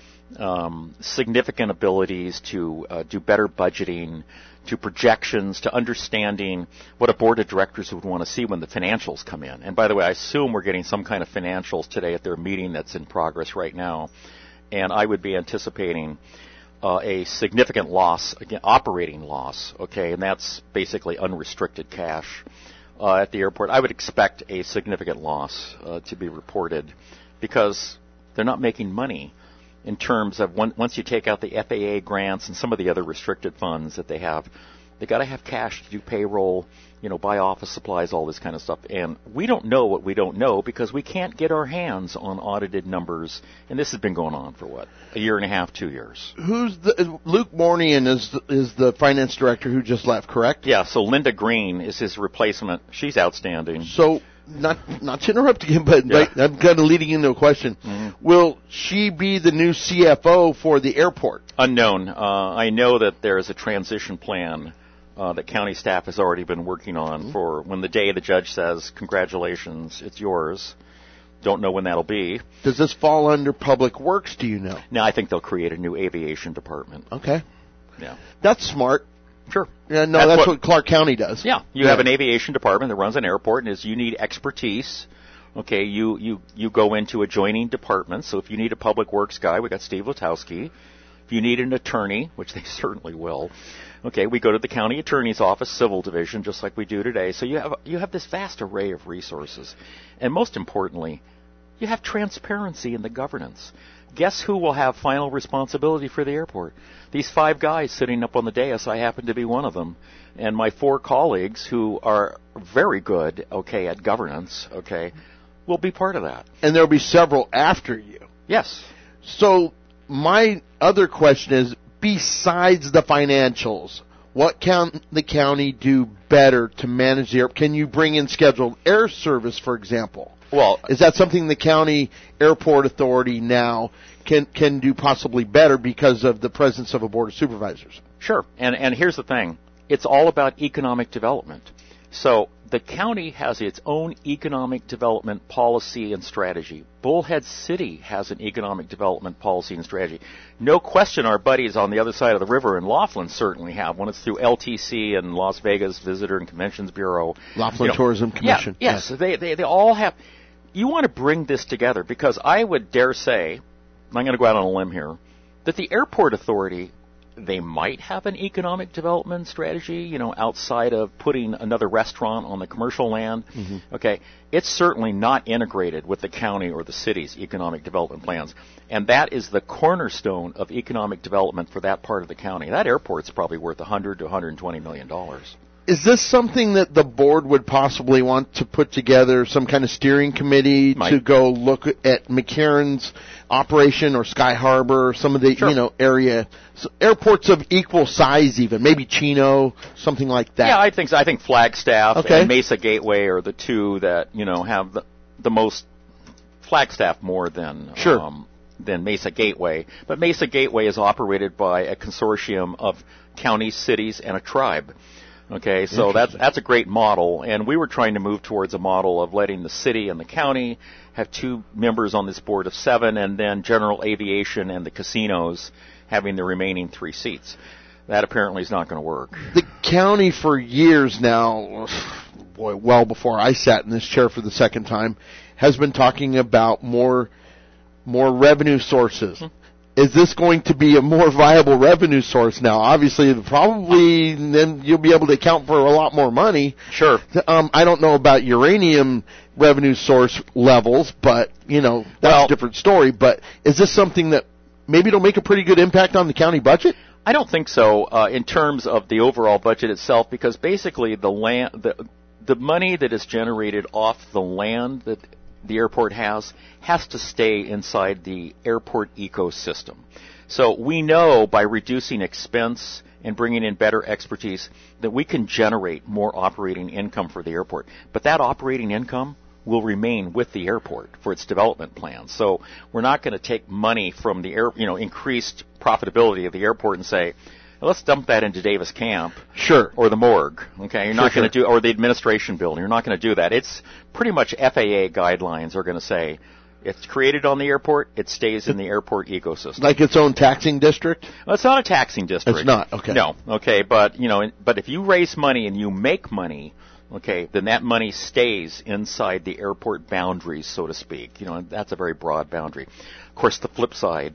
Speaker 6: Um, significant abilities to uh, do better budgeting, to projections, to understanding what a board of directors would want to see when the financials come in. And by the way, I assume we're getting some kind of financials today at their meeting that's in progress right now. And I would be anticipating uh, a significant loss, again, operating loss, okay, and that's basically unrestricted cash uh, at the airport. I would expect a significant loss uh, to be reported because they're not making money. In terms of one, once you take out the F A A grants and some of the other restricted funds that they have, they got to have cash to do payroll, you know, buy office supplies, all this kind of stuff. And we don't know what we don't know because we can't get our hands on audited numbers. And this has been going on for what, a year and a half, two years.
Speaker 5: Who's the Luke Mornian is the, is the finance director who just left, correct?
Speaker 6: Yeah. So Linda Green is his replacement. She's outstanding.
Speaker 5: So. Not not to interrupt again, but
Speaker 6: yeah.
Speaker 5: right, I'm kind of leading into a question. Mm-hmm. Will she be the new C F O for the airport?
Speaker 6: Unknown. Uh, I know that there is a transition plan uh, that county staff has already been working on mm-hmm. for when the day the judge says, congratulations, it's yours. Don't know when that'll be.
Speaker 5: Does this fall under Public Works, do you know?
Speaker 6: No, I think they'll create a new aviation department.
Speaker 5: Okay.
Speaker 6: Yeah.
Speaker 5: That's smart.
Speaker 6: Sure.
Speaker 5: Yeah, no, that's, that's what, what Clark County does.
Speaker 6: Yeah, you yeah. have an aviation department that runs an airport, and as you need expertise, okay, you, you, you go into adjoining departments. So if you need a public works guy, we got Steve Lutowski. If you need an attorney, which they certainly will, okay, we go to the county attorney's office, civil division, just like we do today. So you have you have this vast array of resources, and most importantly, you have transparency in the governance. Guess who will have final responsibility for the airport? These five guys sitting up on the dais, I happen to be one of them, and my four colleagues who are very good, okay, at governance, okay, will be part of that.
Speaker 5: And there will be several after you.
Speaker 6: Yes.
Speaker 5: So my other question is, besides the financials, what can the county do better to manage the air? Can you bring in scheduled air service, for example?
Speaker 6: Well,
Speaker 5: is that something the county airport authority now can can do possibly better because of the presence of a board of supervisors?
Speaker 6: Sure. And and here's the thing. It's all about economic development. So the county has its own economic development policy and strategy. Bullhead City has an economic development policy and strategy. No question our buddies on the other side of the river in Laughlin certainly have one. It's through L T C and Las Vegas Visitor and Conventions Bureau.
Speaker 5: Laughlin
Speaker 6: you know,
Speaker 5: Tourism Commission.
Speaker 6: Yeah, yes, yes. They, they, they all have. You want to bring this together because I would dare say, I'm going to go out on a limb here, that the airport authority, they might have an economic development strategy, you know, outside of putting another restaurant on the commercial land. Mm-hmm. Okay, it's certainly not integrated with the county or the city's economic development plans. And that is the cornerstone of economic development for that part of the county. That airport's probably worth one hundred to one hundred twenty million dollars.
Speaker 5: Is this something that the board would possibly want to put together, some kind of steering committee
Speaker 6: Might.
Speaker 5: to go look at McCarran's operation or Sky Harbor, or some of the,
Speaker 6: sure.
Speaker 5: you know, area, so airports of equal size even, maybe Chino, something like that?
Speaker 6: Yeah, I think so. I think Flagstaff
Speaker 5: okay.
Speaker 6: and Mesa Gateway are the two that, you know, have the, the most, Flagstaff more than,
Speaker 5: sure.
Speaker 6: um, than Mesa Gateway. But Mesa Gateway is operated by a consortium of counties, cities, and a tribe. Okay, so that's that's a great model, and we were trying to move towards a model of letting the city and the county have two members on this board of seven, and then general aviation and the casinos having the remaining three seats. That apparently is not going to work.
Speaker 5: The county for years now, boy, well before I sat in this chair for the second time, has been talking about more more revenue sources. Mm-hmm. Is this going to be a more viable revenue source now? Obviously, probably then you'll be able to account for a lot more money.
Speaker 6: Sure.
Speaker 5: Um, I don't know about uranium revenue source levels, but, you know, that's
Speaker 6: well,
Speaker 5: a different story. But is this something that maybe it'll make a pretty good impact on the county budget?
Speaker 6: I don't think so uh, in terms of the overall budget itself, because basically the land, the, the money that is generated off the land that the airport has has to stay inside the airport ecosystem. So we know by reducing expense and bringing in better expertise that we can generate more operating income for the airport. But that operating income will remain with the airport for its development plans. So we're not going to take money from the air, you know, increased profitability of the airport and say, let's dump that into Davis Camp.
Speaker 5: Sure.
Speaker 6: Or the morgue. Okay, you're
Speaker 5: sure,
Speaker 6: not going to
Speaker 5: sure.
Speaker 6: do, or the administration building. You're not going to do that. It's pretty much F A A guidelines are going to say it's created on the airport, it stays in the airport ecosystem.
Speaker 5: Like its own taxing district?
Speaker 6: Well, it's not a taxing district.
Speaker 5: It's not. Okay.
Speaker 6: No. Okay, but you know, but if you raise money and you make money, okay, then that money stays inside the airport boundaries, so to speak. You know, that's a very broad boundary. Of course, the flip side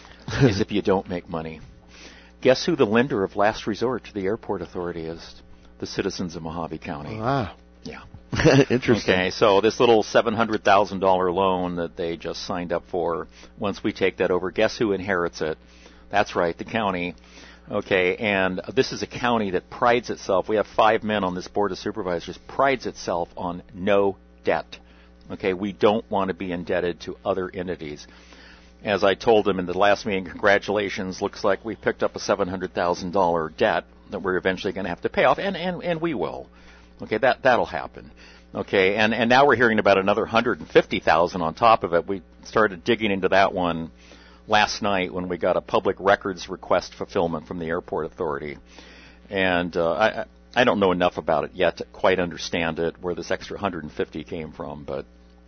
Speaker 6: is if you don't make money. Guess who the lender of last resort to the airport authority is? The citizens of Mojave County.
Speaker 5: Ah.
Speaker 6: Yeah.
Speaker 5: Interesting.
Speaker 6: Okay, so this little seven hundred thousand dollars loan that they just signed up for, once we take that over, guess who inherits it? That's right, the county. Okay, and this is a county that prides itself, we have five men on this board of supervisors, prides itself on no debt. Okay, we don't want to be indebted to other entities. As I told them in the last meeting, congratulations, looks like we picked up a seven hundred thousand dollars debt that we're eventually going to have to pay off, and, and, and we will. Okay, that, that'll happen. Okay, and, and now we're hearing about another one hundred fifty thousand dollars on top of it. We started digging into that one last night when we got a public records request fulfillment from the airport authority. And uh, I, I don't know enough about it yet to quite understand it, where this extra one hundred fifty came from, but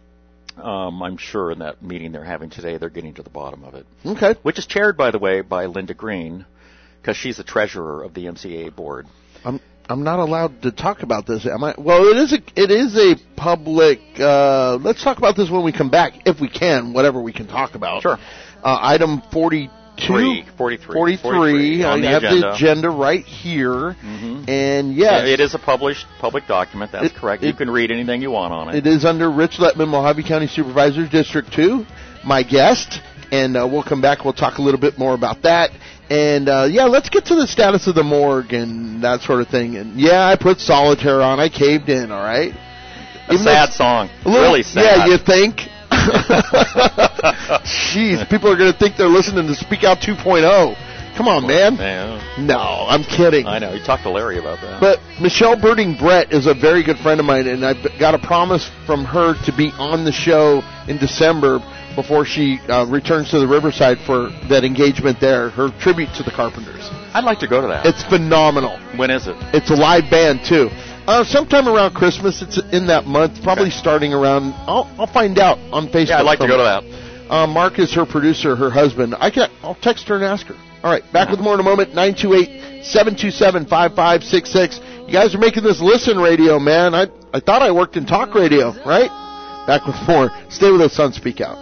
Speaker 6: Um, I'm sure in that meeting they're having today, they're getting to the bottom of it.
Speaker 5: Okay.
Speaker 6: Which is chaired, by the way, by Linda Green, because she's the treasurer of the M C A board.
Speaker 5: I'm I'm not allowed to talk about this. Am I? Well, it is a it is a public. Uh, let's talk about this when we come back, if we can, whatever we can talk about.
Speaker 6: Sure.
Speaker 5: Uh, item forty-two.
Speaker 6: Three, forty-three.
Speaker 5: forty-three.
Speaker 6: On
Speaker 5: I
Speaker 6: the
Speaker 5: have
Speaker 6: agenda.
Speaker 5: the agenda right here.
Speaker 6: Mm-hmm.
Speaker 5: And yes.
Speaker 6: Yeah, it is a published public document. That's
Speaker 5: It-
Speaker 6: correct.
Speaker 5: it-
Speaker 6: You can read anything you want on it.
Speaker 5: It is under Rich Letman, Mojave County Supervisors, District two, my guest. And uh, we'll come back. We'll talk a little bit more about that. And, uh, yeah, let's get to the status of the morgue and that sort of thing. And, yeah, I put Solitaire on. I caved in, all right?
Speaker 6: a sad song.
Speaker 5: A little-
Speaker 6: really sad.
Speaker 5: Yeah, you think? Jeez, people are going to think they're listening to Speak Out two point oh. Come on, man.
Speaker 6: Yeah.
Speaker 5: No, I'm kidding.
Speaker 6: I know. You talked to Larry about that.
Speaker 5: But Michelle Birding Brett is a very good friend of mine, and I've got a promise from her to be on the show in December before she uh, returns to the Riverside for that engagement there, her tribute to the Carpenters.
Speaker 6: I'd like to go to that.
Speaker 5: It's phenomenal.
Speaker 6: When is it?
Speaker 5: It's a live band, too. Uh, sometime around Christmas. It's in that month, probably
Speaker 6: okay.
Speaker 5: starting around. I'll, I'll find out on Facebook.
Speaker 6: Yeah, I'd like to go to that.
Speaker 5: Uh, Mark is her producer, her husband. I can, I'll text her and ask her. All right, back with more in a moment. nine two eight, seven two seven, five five six six. You guys are making this listen radio, man. I I thought I worked in talk radio, right? Back with more. Stay with us on Speak Out.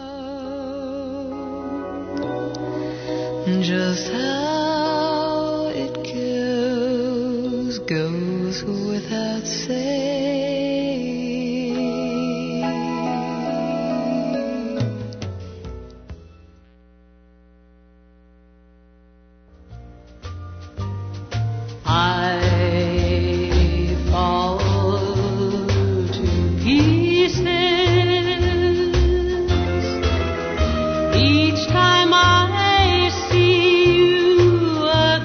Speaker 7: Just how it goes, goes without saying. I fall to pieces each time I see you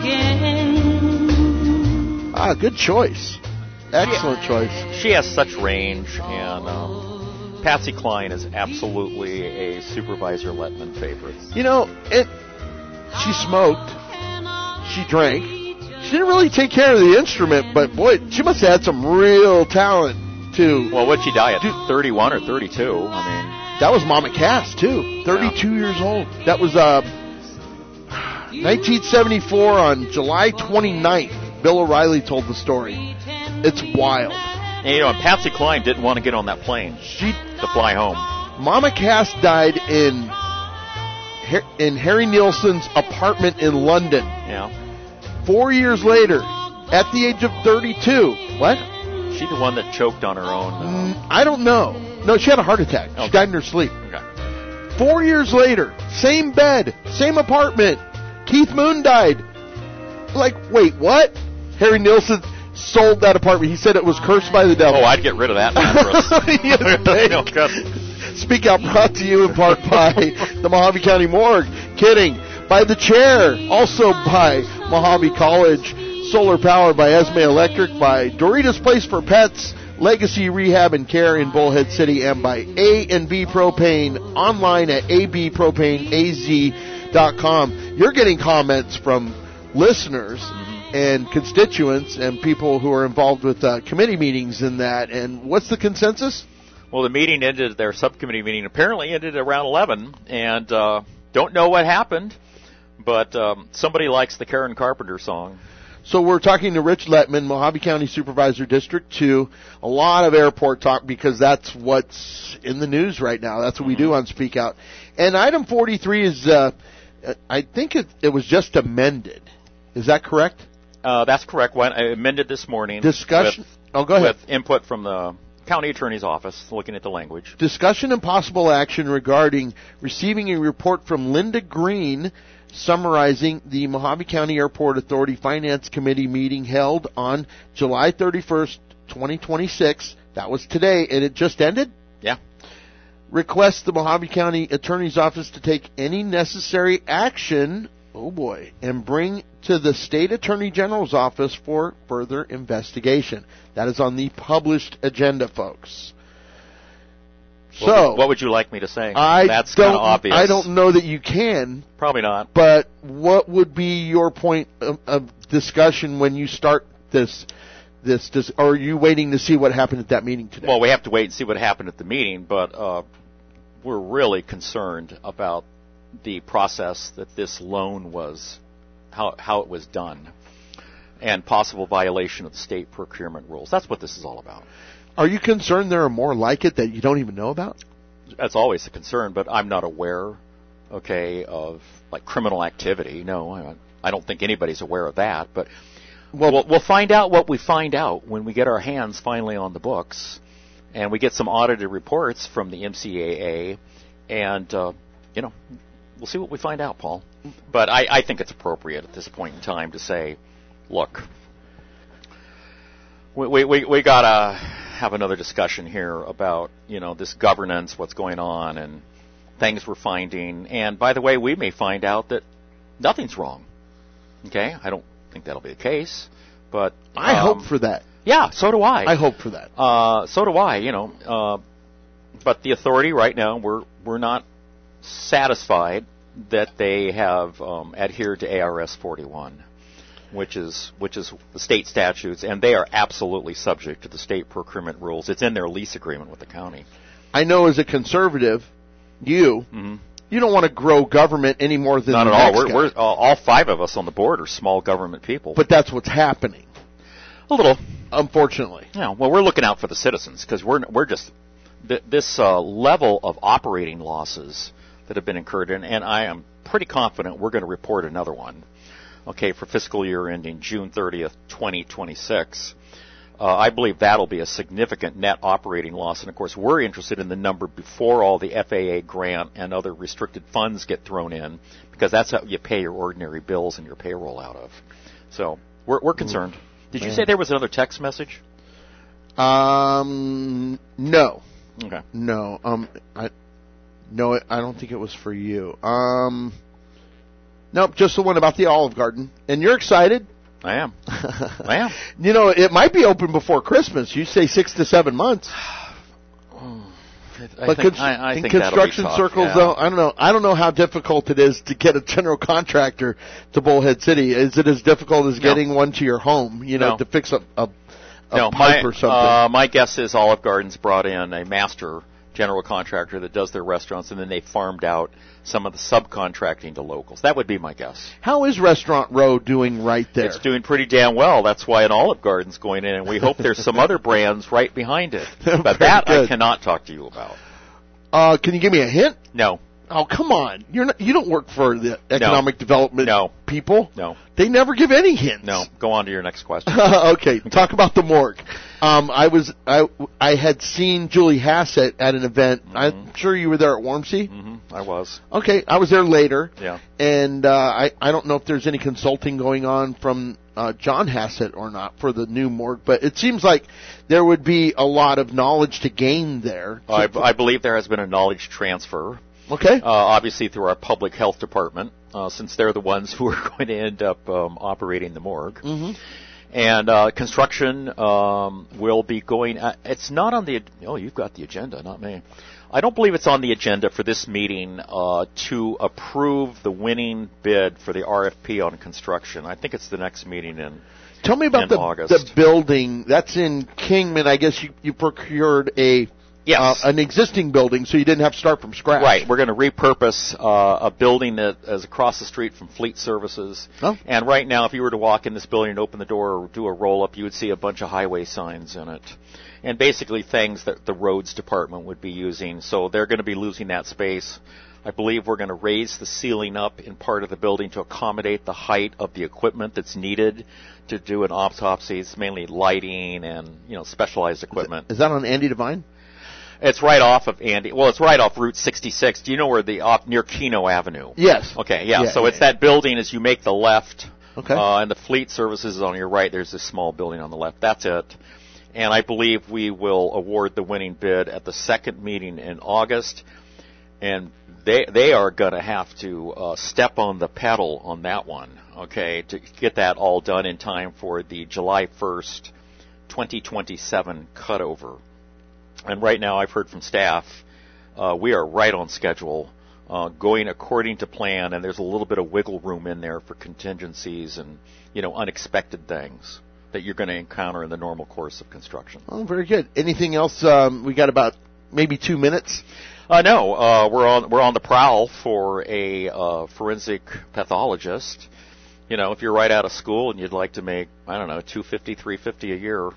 Speaker 7: again.
Speaker 5: Ah, good choice. Excellent choice.
Speaker 6: She has such range, and um, Patsy Cline is absolutely a Supervisor Letman favorite.
Speaker 5: You know, it. She smoked. She drank. She didn't really take care of the instrument, but boy, she must have had some real talent too.
Speaker 6: Well, what'd she die at? thirty-one or thirty-two? I mean,
Speaker 5: that was Mama Cass too. thirty-two yeah. years old. That was uh, nineteen seventy-four on July twenty-ninth. Bill O'Reilly told the story. It's wild.
Speaker 6: And, you know, Patsy Cline didn't want to get on that plane.
Speaker 5: She
Speaker 6: to fly home.
Speaker 5: Mama Cass died in in Harry Nilsson's apartment in London.
Speaker 6: Yeah.
Speaker 5: Four years later, at the age of thirty-two. What?
Speaker 6: She the one that choked on her own? Uh...
Speaker 5: Mm, I don't know. No, she had a heart attack.
Speaker 6: Okay.
Speaker 5: She died in her sleep.
Speaker 6: Okay.
Speaker 5: Four years later, same bed, same apartment. Keith Moon died. Like, wait, what? Harry Nilsson sold that apartment. He said it was cursed by the devil.
Speaker 6: Oh, I'd get rid of that mattress.
Speaker 5: no, Speak Out brought to you in part by the Mojave County Morgue. Kidding. By The Chair, also by Mojave College, Solar Power by Esme Electric, by Doritos Place for Pets, Legacy Rehab and Care in Bullhead City, and by A and B Propane, online at a b propane a z dot com. You're getting comments from listeners mm-hmm. and constituents and people who are involved with uh, committee meetings and that. And what's the consensus?
Speaker 6: Well, the meeting ended, their subcommittee meeting apparently ended around eleven, and uh, don't know what happened. But um, somebody likes the Karen Carpenter song.
Speaker 5: So we're talking to Rich Letman, Mojave County Supervisor, District two. A lot of airport talk because that's what's in the news right now. That's what mm-hmm. we do on Speak Out. And item forty-three is, uh, I think it, it was just amended. Is that correct?
Speaker 6: Uh, that's correct. When I amended this morning.
Speaker 5: Discussion.
Speaker 6: With,
Speaker 5: oh, go ahead.
Speaker 6: With input from the County Attorney's Office, looking at the language.
Speaker 5: Discussion and possible action regarding receiving a report from Linda Green summarizing the Mojave County Airport Authority Finance Committee meeting held on July thirty-first, twenty twenty-six. That was today, and it just ended?
Speaker 6: Yeah.
Speaker 5: Request the Mojave County Attorney's Office to take any necessary action, oh boy, and bring to the State Attorney General's office for further investigation. That is on the published agenda, folks. So,
Speaker 6: what, what would you like me to say?
Speaker 5: I
Speaker 6: That's kind of obvious.
Speaker 5: I don't know that you can.
Speaker 6: Probably not.
Speaker 5: But what would be your point of, of discussion when you start this? This, this, or are you waiting to see what happened at that meeting today?
Speaker 6: Well, we have to wait and see what happened at the meeting, but uh, we're really concerned about the process that this loan was, how how it was done, and possible violation of the state procurement rules. That's what this is all about.
Speaker 5: Are you concerned there are more like it that you don't even know about?
Speaker 6: That's always a concern, but I'm not aware, okay, of like criminal activity. No, I, I don't think anybody's aware of that. But well, well, we'll find out what we find out when we get our hands finally on the books, and we get some audited reports from the M C A A, and uh, you know, we'll see what we find out, Paul. But I, I think it's appropriate at this point in time to say, look, we we we, we gotta have another discussion here about, you know, this governance, what's going on, and things we're finding. And by the way, we may find out that nothing's wrong. Okay, I don't think that'll be the case, but
Speaker 5: I
Speaker 6: um,
Speaker 5: hope for that.
Speaker 6: Yeah, so do I.
Speaker 5: I hope for that.
Speaker 6: Uh, so do I. You know, uh, but the authority right now, we're we're not satisfied that they have um, adhered to A R S forty-one, which is which is the state statutes, and they are absolutely subject to the state procurement rules. It's in their lease agreement with the county.
Speaker 5: I know as a conservative, you
Speaker 6: Mm-hmm.
Speaker 5: you don't want to grow government any more than
Speaker 6: Not
Speaker 5: the
Speaker 6: at all.
Speaker 5: next
Speaker 6: We're,
Speaker 5: guy.
Speaker 6: we're uh, all five of us on the board are small government people.
Speaker 5: But that's what's happening,
Speaker 6: a little.
Speaker 5: unfortunately.
Speaker 6: Yeah, well, we're looking out for the citizens because we're we're just th- this uh, level of operating losses that have been incurred, in, and I am pretty confident we're going to report another one. Okay, for fiscal year ending June thirtieth, twenty twenty-six. Uh, I believe that'll be a significant net operating loss, and of course, we're interested in the number before all the F A A grant and other restricted funds get thrown in, because that's how you pay your ordinary bills and your payroll out of. So we're we're concerned. Did you
Speaker 5: Man.
Speaker 6: say there was another text message?
Speaker 5: Um, no,
Speaker 6: Okay.
Speaker 5: no, um, I, no, I don't think it was for you. Um, nope, just the one about the Olive Garden, and you're excited.
Speaker 6: I am. I am.
Speaker 5: You know, it might be open before Christmas. You say six to seven months.
Speaker 6: I
Speaker 5: But
Speaker 6: think,
Speaker 5: cons-
Speaker 6: I, I
Speaker 5: in
Speaker 6: think that'll be
Speaker 5: construction
Speaker 6: tough,
Speaker 5: circles,
Speaker 6: yeah.
Speaker 5: though, I don't know. I don't know how difficult it is to get a general contractor to Bullhead City. Is it as difficult as
Speaker 6: No.
Speaker 5: getting one to your home? You know,
Speaker 6: No.
Speaker 5: to fix a a, a
Speaker 6: no,
Speaker 5: pipe
Speaker 6: my,
Speaker 5: or something.
Speaker 6: Uh, my guess is Olive Garden's brought in a master general contractor that does their restaurants, and then they farmed out some of the subcontracting to locals. That would be my guess.
Speaker 5: How is Restaurant Row doing right there?
Speaker 6: It's doing pretty damn well. That's why an Olive Garden's going in, and we hope there's some other brands right behind it. But
Speaker 5: Very
Speaker 6: that I
Speaker 5: good.
Speaker 6: cannot talk to you about.
Speaker 5: Uh, can you give me a hint?
Speaker 6: No,
Speaker 5: Oh, come on. You're not, you don't work for the economic development
Speaker 6: No.
Speaker 5: people.
Speaker 6: no,
Speaker 5: They never give any hints.
Speaker 6: no. Go on to your next question.
Speaker 5: okay, talk about the morgue. Um, I was I I had seen Julie Hassett at an event. I'm sure you were there at Warmsey.
Speaker 6: hmm I was.
Speaker 5: Okay, I was there later.
Speaker 6: Yeah.
Speaker 5: And uh, I I don't know if there's any consulting going on from uh, John Hassett or not for the new morgue, but it seems like there would be a lot of knowledge to gain there.
Speaker 6: I, I believe there has been a knowledge transfer.
Speaker 5: Okay.
Speaker 6: Uh, obviously through our public health department, uh, since they're the ones who are going to end up um, operating the morgue.
Speaker 5: Mhm.
Speaker 6: And uh, construction um, will be going. Uh, it's not on the. Oh, you've got the agenda, not me. I don't believe it's on the agenda for this meeting uh, to approve the winning bid for the R F P on construction. I think it's the next meeting in.
Speaker 5: Tell me about
Speaker 6: in
Speaker 5: the
Speaker 6: August.
Speaker 5: the building that's in Kingman. I guess you you procured a
Speaker 6: Yes.
Speaker 5: uh, an existing building, so you didn't have to start from scratch.
Speaker 6: Right, we're going to repurpose uh, a building that is across the street from Fleet Services.
Speaker 5: Oh.
Speaker 6: And right now, if you were to walk in this building and open the door or do a roll-up, you would see a bunch of highway signs in it. And basically things that the roads department would be using. So they're going to be losing that space. I believe we're going to raise the ceiling up in part of the building to accommodate the height of the equipment that's needed to do an autopsy. It's mainly lighting and, you know, specialized equipment.
Speaker 5: Is that on Andy Devine?
Speaker 6: It's right off of Andy. Well, it's right off Route sixty-six. Do you know where the off near Keno Avenue?
Speaker 5: Yes.
Speaker 6: Okay, yeah.
Speaker 5: Yeah,
Speaker 6: so
Speaker 5: yeah,
Speaker 6: it's that building as you make the left.
Speaker 5: Okay.
Speaker 6: Uh, and the Fleet Services is on your right. There's this small building on the left. That's it. And I believe we will award the winning bid at the second meeting in August. And they they are going to have to uh, step on the pedal on that one, okay, to get that all done in time for the July first, twenty twenty-seven cutover. And right now, I've heard from staff, uh, we are right on schedule, uh, going according to plan, and there's a little bit of wiggle room in there for contingencies and, you know, unexpected things that you're going to encounter in the normal course of construction.
Speaker 5: Oh, very good. Anything else? Um, we got about maybe two minutes.
Speaker 6: Uh, no, uh, we're on we're on the prowl for a uh, forensic pathologist. You know, if you're right out of school and you'd like to make, I don't know, two fifty, three fifty a year.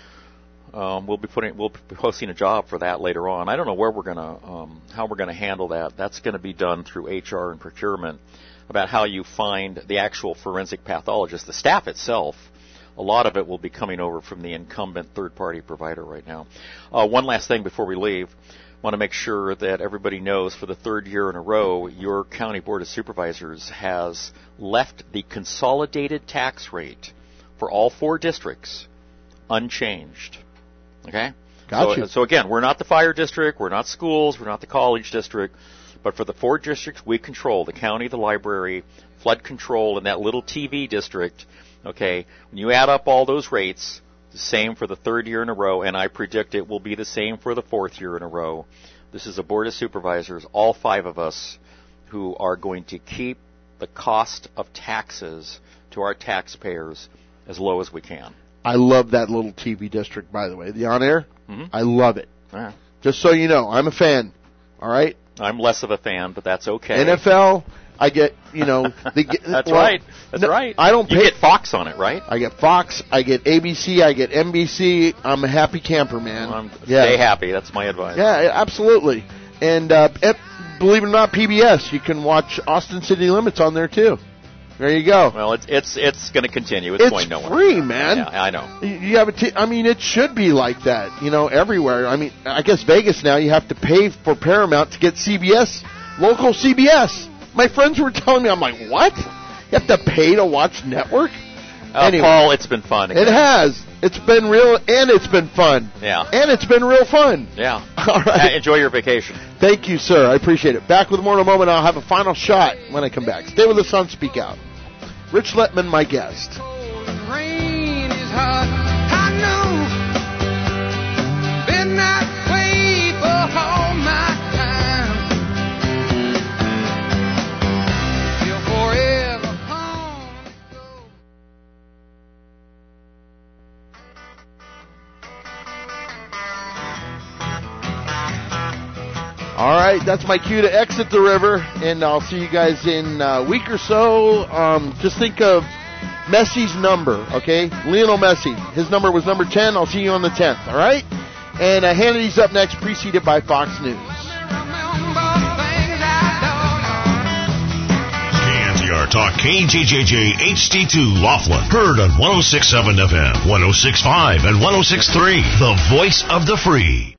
Speaker 6: Um, we'll be putting, we'll be posting a job for that later on. I don't know where we're gonna, um, how we're gonna handle that. That's going to be done through H R and procurement about how you find the actual forensic pathologist. The staff itself, a lot of it will be coming over from the incumbent third-party provider right now. Uh, one last thing before we leave. Want to make sure that everybody knows for the third year in a row, your County Board of Supervisors has left the consolidated tax rate for all four districts unchanged. Okay?
Speaker 5: Got
Speaker 6: so,
Speaker 5: you.
Speaker 6: so again, we're not the fire district, we're not schools, we're not the college district, But for the four districts we control, the county, the library, flood control, and that little T V district, okay, when you add up all those rates, the same for the third year in a row, and I predict it will be the same for the fourth year in a row. This is a board of supervisors, all five of us, who are going to keep the cost of taxes to our taxpayers as low as we can.
Speaker 5: I love that little T V district, by the way. The on-air, mm-hmm. I love it.
Speaker 6: Yeah.
Speaker 5: Just so you know, I'm a fan. All right?
Speaker 6: I'm less of a fan, but that's okay.
Speaker 5: N F L, I get, you know... The,
Speaker 6: that's
Speaker 5: well,
Speaker 6: right. That's
Speaker 5: no,
Speaker 6: right.
Speaker 5: I don't pay...
Speaker 6: You get Fox on it, right?
Speaker 5: I get Fox, I get A B C, I get N B C. I'm a happy camper, man.
Speaker 6: Well,
Speaker 5: yeah.
Speaker 6: Stay happy. That's my advice.
Speaker 5: Yeah, absolutely. And uh, believe it or not, P B S, you can watch Austin City Limits on there, too. There you go.
Speaker 6: Well, it's it's it's going to continue. It's,
Speaker 5: it's
Speaker 6: going nowhere.
Speaker 5: free, man.
Speaker 6: Yeah, I know.
Speaker 5: You have a t- I mean, it should be like that, you know, everywhere. I mean, I guess Vegas now you have to pay for Paramount to get C B S, local C B S. My friends were telling me, I'm like, what? You have to pay to watch network?
Speaker 6: Uh,
Speaker 5: anyway,
Speaker 6: Paul, it's been fun. Again.
Speaker 5: It has. It's been real, and it's been fun.
Speaker 6: Yeah.
Speaker 5: And it's been real fun.
Speaker 6: Yeah.
Speaker 5: All right.
Speaker 6: Uh, enjoy your vacation.
Speaker 5: Thank you, sir. I appreciate it. Back with more in a moment. I'll have a final shot when I come back. Stay with us on Speak Out. Rich Letman, my guest.
Speaker 8: Rain is hot, I know. Been that way for all my time. Feel forever home.
Speaker 5: All right, that's my cue to exit the river, and I'll see you guys in a week or so. Um, just think of Messi's number, okay? Lionel Messi. His number was number ten. I'll see you on the tenth, all right? And uh, Hannity's up next, preceded by Fox News.
Speaker 1: K N T R Talk, K J J J H D two Laughlin. Heard on one oh six point seven F M, one oh six point five, and one oh six point three. The voice of the free.